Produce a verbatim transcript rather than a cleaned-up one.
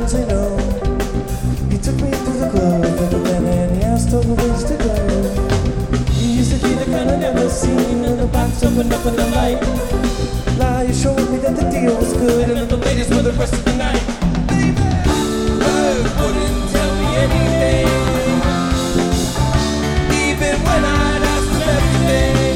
wouldn't say no. He took me to the club with a man and he asked all the ways to go. He used to be the kind I never seen in the box open up in the light. Lie your shoulder